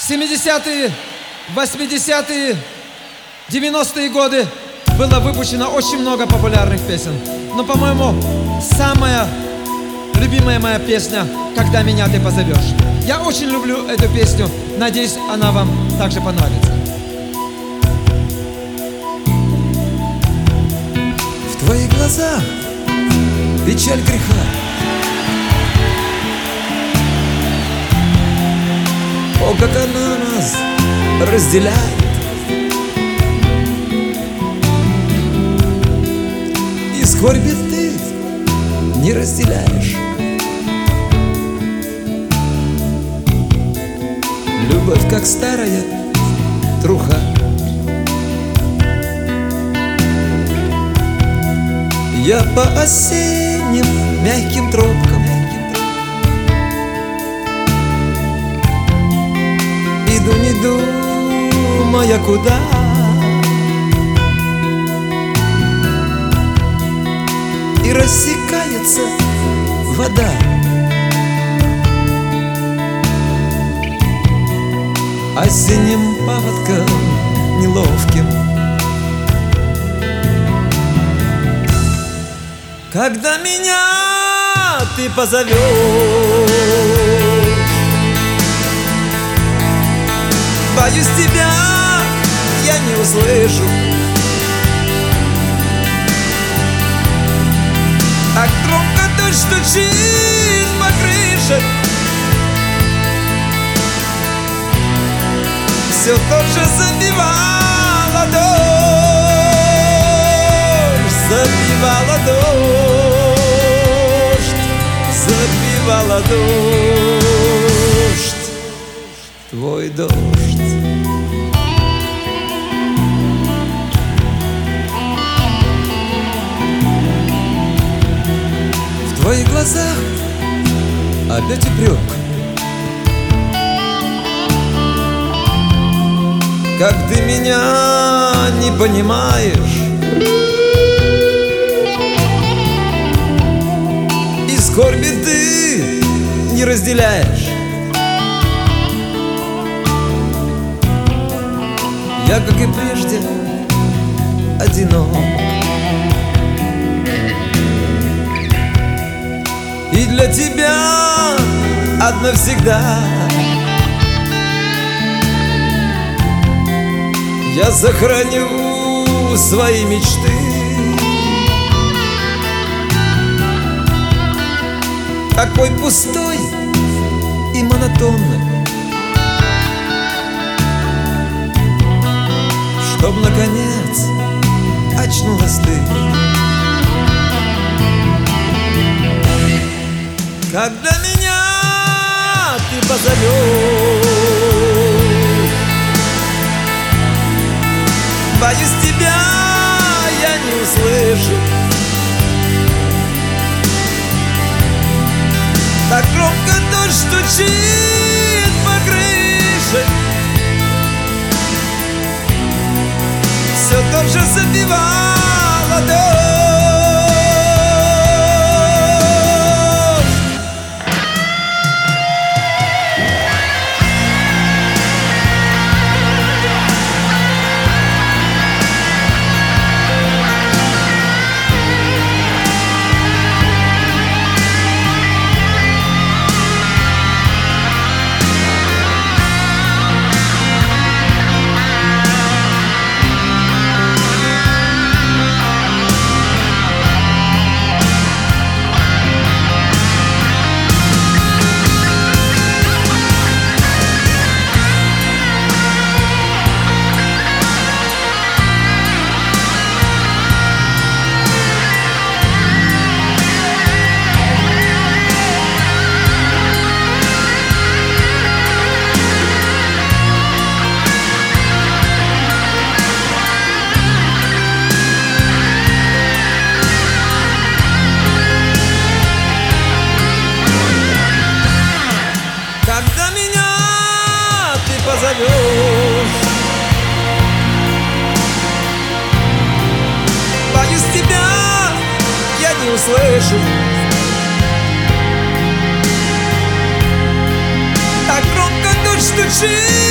70-е, 80-е, 90-е годы было выпущено очень много популярных песен. Но, по-моему, самая любимая моя песня «Когда меня ты позовешь». Я очень люблю эту песню. Надеюсь, она вам также понравится. В твоих глазах печаль греха. О, как она нас разделяет. И скорби ты не разделяешь. Любовь, как старая труха. Я по осенним мягким тропкам иду, не думая куда. И рассекается вода. Осенним паводком неловким. Когда меня ты позовешь, боюсь, тебя я не услышу. Так громко дождь стучит по крыше. Все тот же забивала дождь, забивала дождь, забивала дождь, твой дождь. В твоих глазах опять упрек. Как ты меня не понимаешь, и скорби ты не разделяешь. Я, как и прежде, одинок. И для тебя одна всегда я сохраню свои мечты. Такой пустой и монотонный, чтоб наконец очнулась ты. Когда меня ты позовешь, боюсь, тебя я не услышу. Так громко дождь стучит по крыше. Все тот же забивала дождь. Когда меня ты позовешь, боюсь, тебя я не услышу. Так громко дождь стучит